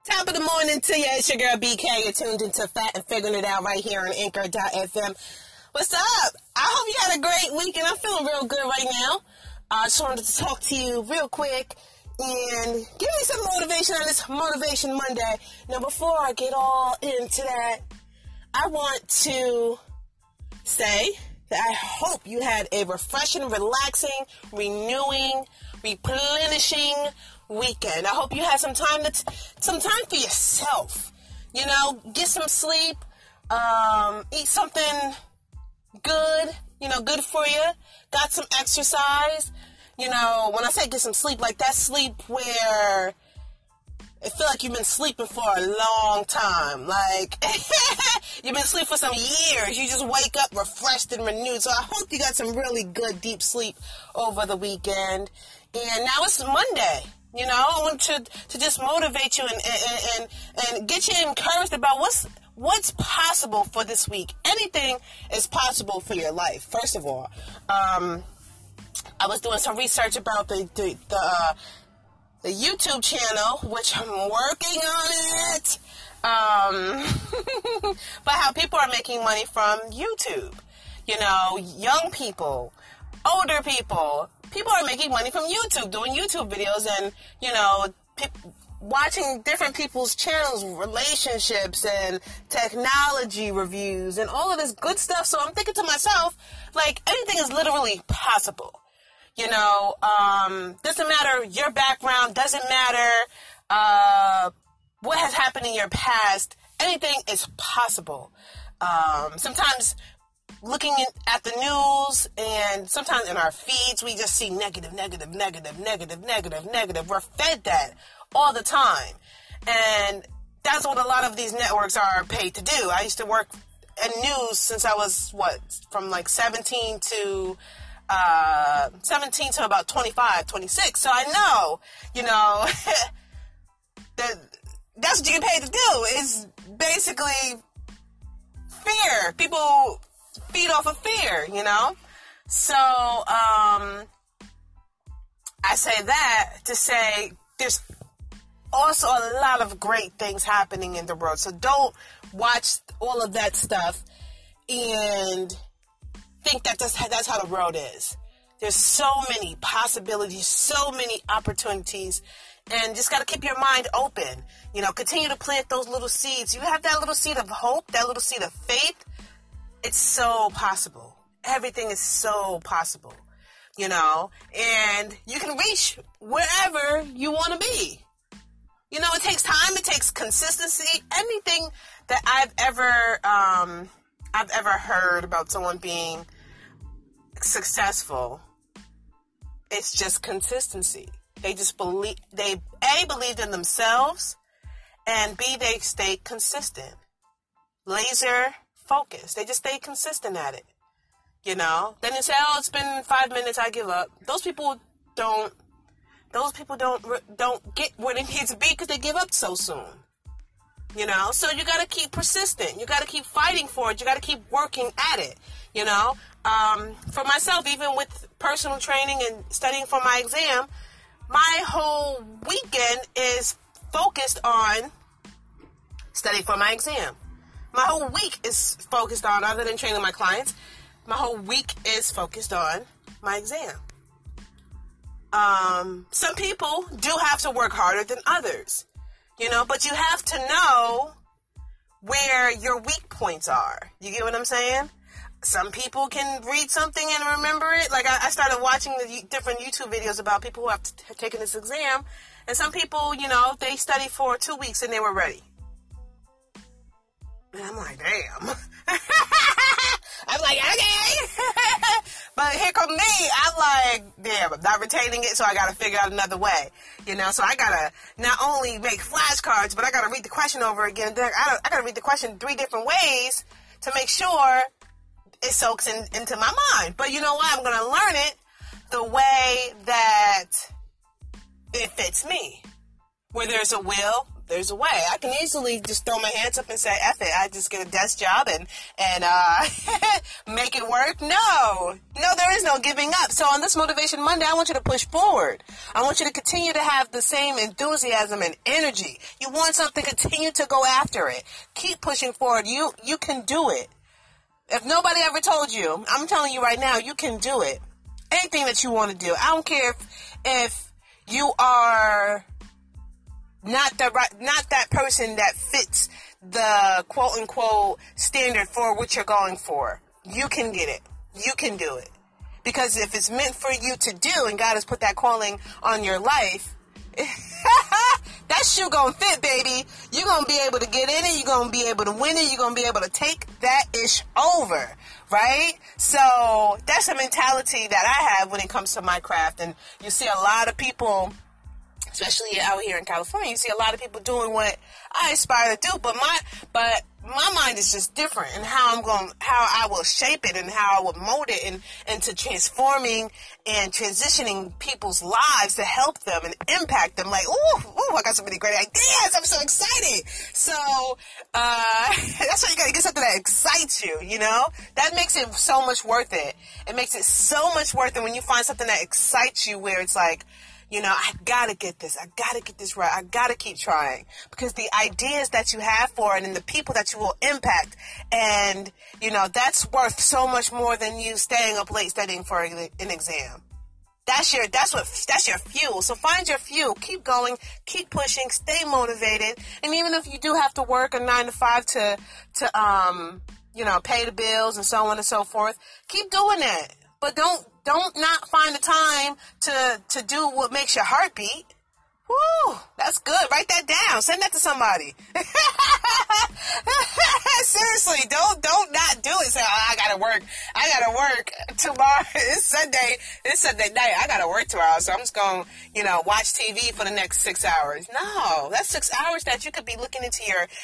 Top of the morning to you. It's your girl BK. You're tuned into Fat and Figuring It Out right here on Anchor.fm. What's up? I hope you had a great weekend. I'm feeling real good right now. I just wanted to talk to you real quick and give you some motivation on this Motivation Monday. Now, before I get all into that, I want to say that I hope you had a refreshing, relaxing, renewing, replenishing weekend. I hope you had some time for yourself. You know, get some sleep, eat something good, good for you. Got some exercise. When I say get some sleep, like that sleep where it feel like you've been sleeping for a long time. Like, you've been sleeping for some years. You just wake up refreshed and renewed. So I hope you got some really good, deep sleep over the weekend. And now it's Monday. I want to just motivate you and get you encouraged about what's possible for this week. Anything is possible for your life. First of all, I was doing some research about the YouTube channel, which I'm working on it. But how people are making money from YouTube. Young people, older people. People are making money from YouTube, doing YouTube videos and, watching different people's channels, relationships and technology reviews and all of this good stuff. So I'm thinking to myself, like, anything is literally possible. Doesn't matter your background, doesn't matter what has happened in your past. Anything is possible. Sometimes looking at the news and sometimes in our feeds, we just see negative. We're fed that all the time. And that's what a lot of these networks are paid to do. I used to work in news since I was, from like 17 to about 25, 26. So I know, that's what you get paid to do. Is basically fear. People feed off of fear, So, I say that to say there's also a lot of great things happening in the world. So don't watch all of that stuff and think that that's how the world is. There's so many possibilities, so many opportunities, and just got to keep your mind open. Continue to plant those little seeds. You have that little seed of hope, that little seed of faith. It's so possible. Everything is so possible, and you can reach wherever you want to be. It takes time. It takes consistency. Anything that I've ever heard about someone being successful, it's just consistency. They just believed in themselves, and B, they stay consistent. Laser focus. They just stay consistent at it. Then they say, "Oh, it's been 5 minutes. I give up." Those people don't get where they need to be because they give up so soon. So you got to keep persistent. You got to keep fighting for it. You got to keep working at it. For myself, even with personal training and studying for my exam, my whole weekend is focused on studying for my exam. My whole week is focused on, other than training my clients, my whole week is focused on my exam. Some people do have to work harder than others, but you have to know where your weak points are. You get what I'm saying? Some people can read something and remember it. Like, I started watching the different YouTube videos about people who have taken this exam, and some people, they studied for 2 weeks and they were ready. And I'm like, damn. I'm like, okay. But here come me. I'm like, damn, I'm not retaining it, so I got to figure out another way. So I got to not only make flashcards, but I got to read the question over again. I got to read the question 3 different ways to make sure it soaks into my mind. But you know what? I'm going to learn it the way that it fits me. Where there's a will, There's a way. I can easily just throw my hands up and say, F it. I just get a desk job and make it work. No, there is no giving up. So on this Motivation Monday, I want you to push forward. I want you to continue to have the same enthusiasm and energy. You want something, continue to go after it. Keep pushing forward. You can do it. If nobody ever told you, I'm telling you right now, you can do it. Anything that you want to do. I don't care if you are not that person that fits the quote unquote standard for what you're going for. You can get it. You can do it. Because if it's meant for you to do and God has put that calling on your life, that shoe gonna fit, baby. You're gonna be able to get in it. You're gonna be able to win it. You're gonna be able to take that ish over, right? So that's a mentality that I have when it comes to my craft. And you see a lot of people, especially out here in California, you see a lot of people doing what I aspire to do, but my mind is just different, and how I will shape it and how I will mold it into transforming and transitioning people's lives to help them and impact them. Like, ooh, I got so many great ideas. I'm so excited. So, that's why you gotta get something that excites you, you know? That makes it so much worth it. It makes it so much worth it when you find something that excites you, where it's like, you know, I gotta get this. I gotta get this right. I gotta keep trying, because the ideas that you have for it and the people that you will impact, and, you know, that's worth so much more than you staying up late studying for an exam. That's your fuel. So find your fuel. Keep going. Keep pushing. Stay motivated. And even if you do have to work a 9 to 5 to you know, pay the bills and so on and so forth, keep doing that. But don't not find the time to do what makes your heart beat. Woo, that's good. Write that down. Send that to somebody. Seriously, don't not do it. Say, I gotta work tomorrow. It's Sunday night. I gotta work tomorrow, so I'm just gonna, you know, watch TV for the next 6 hours. No, that's 6 hours that you could be looking into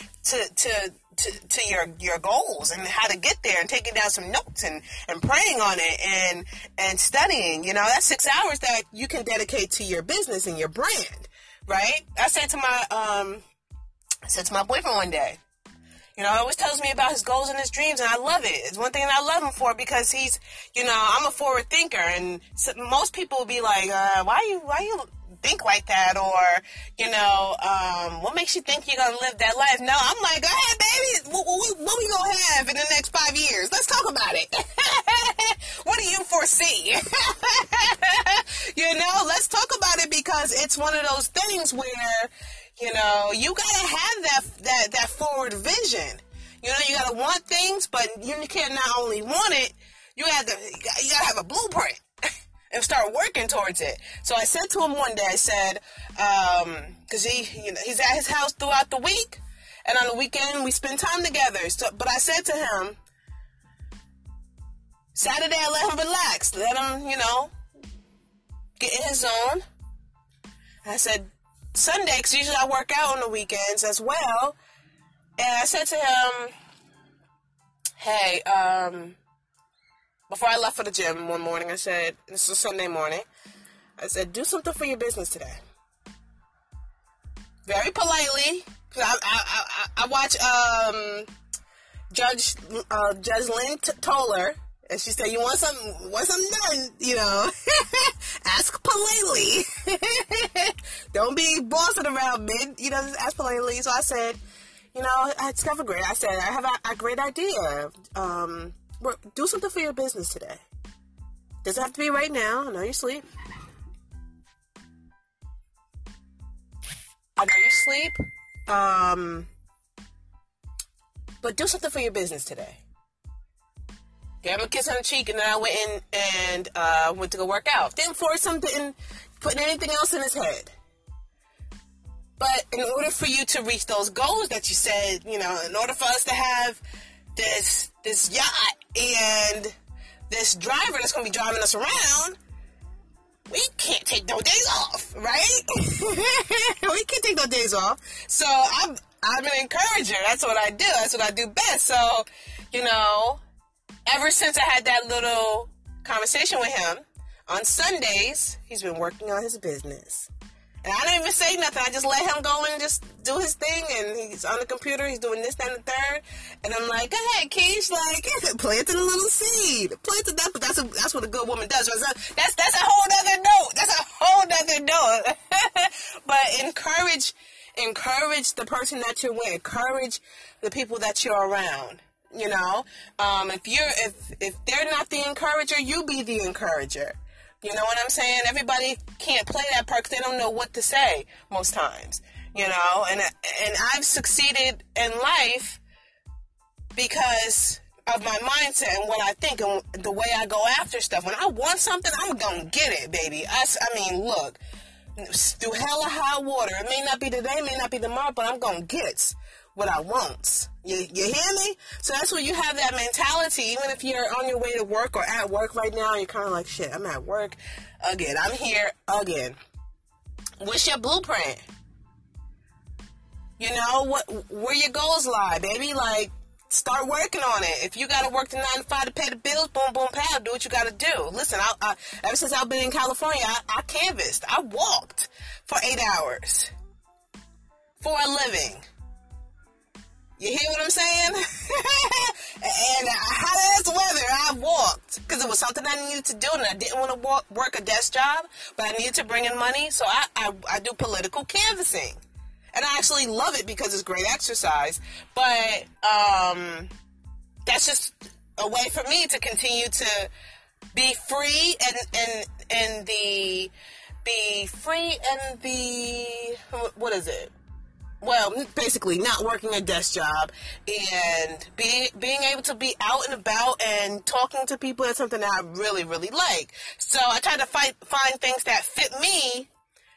your goals and how to get there, and taking down some notes and praying on it and studying. You know, that's 6 hours that you can dedicate to your business and your brand, right? I said to my boyfriend one day, you know, he always tells me about his goals and his dreams, and I love it. It's one thing that I love him for, because he's, you know, I'm a forward thinker, and so most people will be like, why you think like that, or, you know, what makes you think you're gonna live that life? No, I'm like, go ahead, baby. What we gonna have in the next 5 years? Let's talk about it. What do you foresee? You know, let's talk about it, because it's one of those things where, you know, you gotta have that forward vision. You know, you gotta want things, but you can't not only want it, you gotta have a blueprint and start working towards it. So I said to him one day, I said, because he's at his house throughout the week, and on the weekend we spend time together. So, but I said to him, Saturday I let him relax, let him, you know, get in his zone. I said, Sunday, because usually I work out on the weekends as well, and I said to him, hey, before I left for the gym one morning, I said, this was Sunday morning, I said, do something for your business today. Very politely, because I watch Judge Lynn Toller, and she said, you want something done, you know, ask politely. Don't be bossing around mid, you know, just ask politely. So I said, you know, I have a great idea. Do something for your business today. Doesn't have to be right now. I know you sleep. But do something for your business today. Gave him a kiss on the cheek, and then I went in and went to go work out. Didn't force him, didn't put anything else in his head. But in order for you to reach those goals that you said, you know, in order for us to have this yacht and this driver that's going to be driving us around, we can't take no days off, right? We can't take no days off. So I'm an encourager. That's what I do. That's what I do best. So, you know, ever since I had that little conversation with him, on Sundays, he's been working on his business. And I didn't even say nothing. I just let him go and just do his thing. And he's on the computer. He's doing this, that, and the third. And I'm like, go ahead, Keish. Like, planting a little seed. Planting that. But that's what a good woman does. That's a whole other note. That's a whole other note. But encourage the person that you're with. Encourage the people that you're around. You know, if they're not the encourager, you be the encourager. You know what I'm saying? Everybody can't play that part because they don't know what to say most times. You know, and I've succeeded in life because of my mindset and what I think and the way I go after stuff. When I want something, I'm gonna get it, baby. I mean, look, through hell or high water. It may not be today, it may not be tomorrow, but I'm gonna get what I want. You hear me? So that's when you have that mentality. Even if you're on your way to work or at work right now, you're kind of like, shit, I'm at work again. I'm here again. What's your blueprint? You know, where your goals lie, baby? Like, start working on it. If you got to work the 9 to 5 to pay the bills, boom, boom, pow, do what you got to do. Listen, ever since I've been in California, I canvassed. I walked for 8 hours for a living. You hear what I'm saying? And hot ass weather, I walked because it was something I needed to do, and I didn't want to work a desk job, but I needed to bring in money, so I do political canvassing, and I actually love it because it's great exercise. But that's just a way for me to continue to be free and what is it? Well, basically not working a desk job and being able to be out and about and talking to people is something that I really, really like. So I try to find things that fit me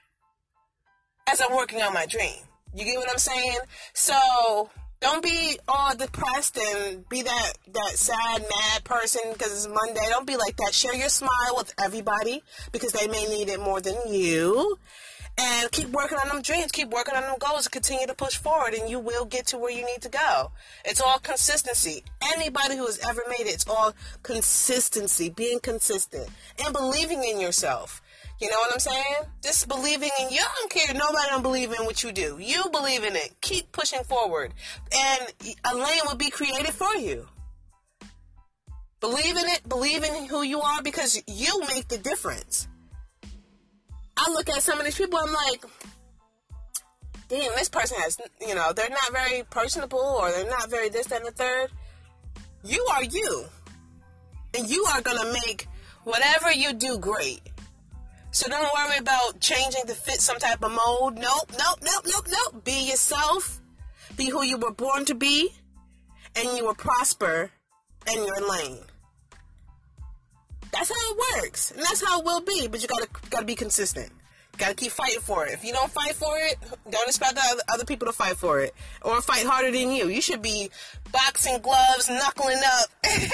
as I'm working on my dream. You get what I'm saying? So don't be all depressed and be that sad, mad person because it's Monday. Don't be like that. Share your smile with everybody because they may need it more than you. And keep working on them dreams, keep working on them goals, and continue to push forward, and you will get to where you need to go. It's all consistency. Anybody who has ever made it, it's all consistency, being consistent, and believing in yourself. You know what I'm saying? Just believing in you. I don't care. Nobody don't believe in what you do. You believe in it. Keep pushing forward, and a lane will be created for you. Believe in it. Believe in who you are because you make the difference. I look at some of these people, I'm like, damn, this person has, you know, they're not very personable or they're not very this, that, and the third. You are you. And you are going to make whatever you do great. So don't worry about changing to fit some type of mold. Nope. Be yourself. Be who you were born to be. And you will prosper in your lane. That's how it works, and that's how it will be. But you gotta be consistent. You gotta keep fighting for it. If you don't fight for it, don't expect the other people to fight for it or fight harder than you. You should be boxing gloves, knuckling up,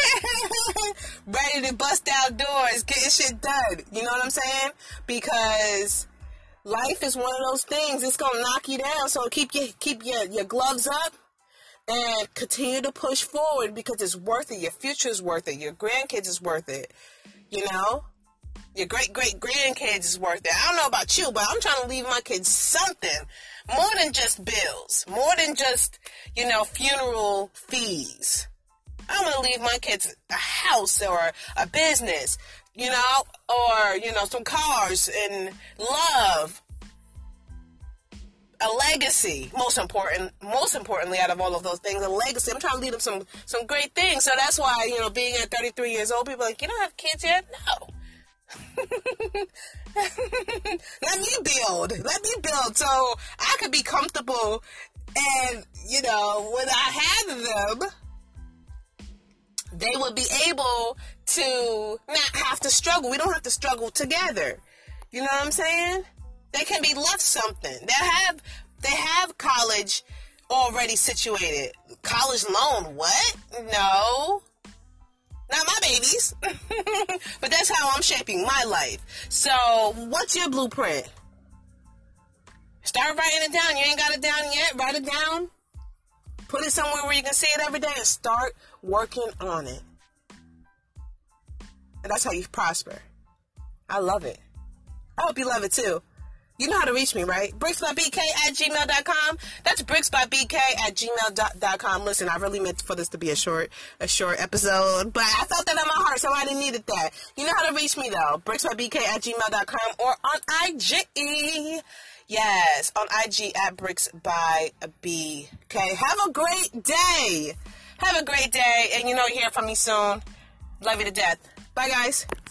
ready to bust out doors, getting shit done. You know what I'm saying? Because life is one of those things. It's gonna knock you down. So keep your gloves up. And continue to push forward because it's worth it. Your future is worth it. Your grandkids is worth it. You know? Your great-great-grandkids is worth it. I don't know about you, but I'm trying to leave my kids something. More than just bills. More than just, you know, funeral fees. I'm going to leave my kids a house or a business, you know, or, you know, some cars and love. A legacy, most importantly out of all of those things, a legacy. I'm trying to leave them some great things. So that's why, you know, being at 33 years old, people are like, you don't have kids yet? No. Let me build so I could be comfortable. And, you know, when I had them, they would be able to not have to struggle. We don't have to struggle together. You know what I'm saying? They can be left something. They have college already situated. College loan, what? No. Not my babies. But that's how I'm shaping my life. So, what's your blueprint? Start writing it down. You ain't got it down yet. Write it down. Put it somewhere where you can see it every day and start working on it. And that's how you prosper. I love it. I hope you love it too. You know how to reach me, right? bricksbybk@gmail.com. That's bricksbybk@gmail.com. Listen, I really meant for this to be a short episode, but I felt that in my heart. Somebody needed that. You know how to reach me, though. bricksbybk@gmail.com or on IG. Yes, on IG at bricksbybk. Have a great day. Have a great day. And you know, you hear from me soon. Love you to death. Bye, guys.